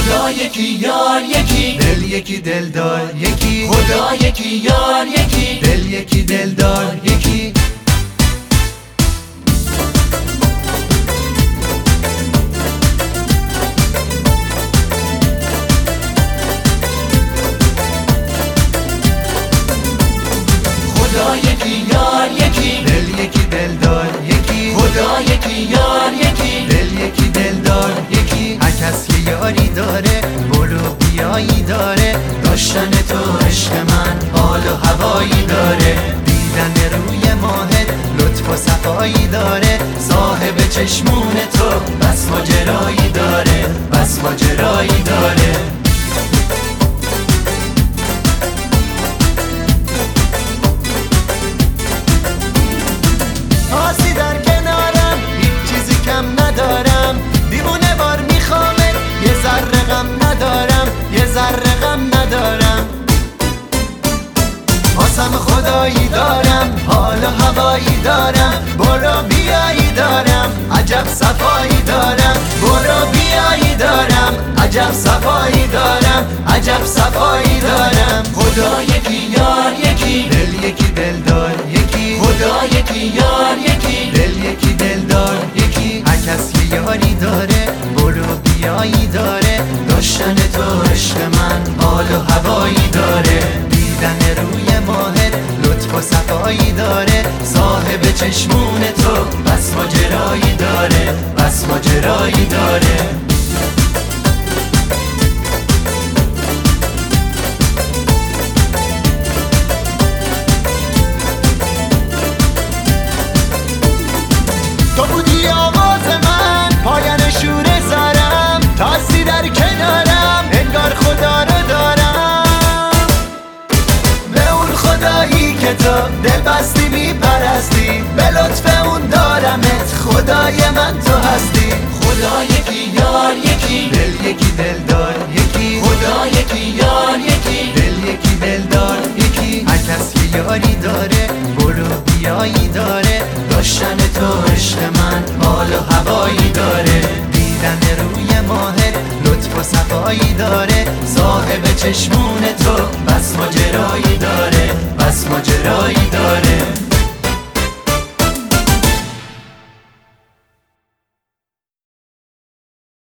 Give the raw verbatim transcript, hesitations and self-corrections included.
خدا یکی یار یکی دل یکی دلدار یکی خدا یکی یار یکی دل یکی دلدار یکی خدا یکی یار یکی دل یکی دلدار یکی خدا یکی یار یکی دل یکی دلدار یکی هر کس که یاری داره برو بیایی داره داشتن تو عشق من حال و هوایی داره دیدن روی ماهت لطف و صفایی داره صاحب چشمون تو بس ماجرایی داره بس ماجرایی داره آسی در کنارم هیچ چیزی کم ندارم دیوونه بار میخوامت یه ذره غم ندارم یه ذره غم ندارم واسم خدایی دارم حال و هوایی دارم برو بیایی دارم عجب صفایی دارم برو بیایی دارم عجب صفایی دارم عجب صفایی دارم خدا یکی یار یکی دل یکی دلدار یکی خدا یکی یار یکی دل یکی دلدار یکی هر کس که یاری داره برو بیایی داره داشتن تو عشق من حال و هوایی داره دیدن روی ماهت لطف و صفایی داره صاحب چشمون تو بس ماجرایی داره بس ماجرایی داره تو بودی آواز من پایان شور سرم تاسی در کنارم انگار خدا رو دارم به اون خدایی که تو دل بستی میپرستی به لطف اون دارمت خدای من تو هستی خدا یکی یار یکی دل یکی دلدار یکی خدا یکی یار یکی دل یکی دلدار یکی هر کس که یاری داره برو بیایی داره داشتن تو عشق من حال و هوایی داره دیدن روی ماهت لطف و صفایی داره صاحب چشمون تو بس ماجرایی داره بس ماجرایی داره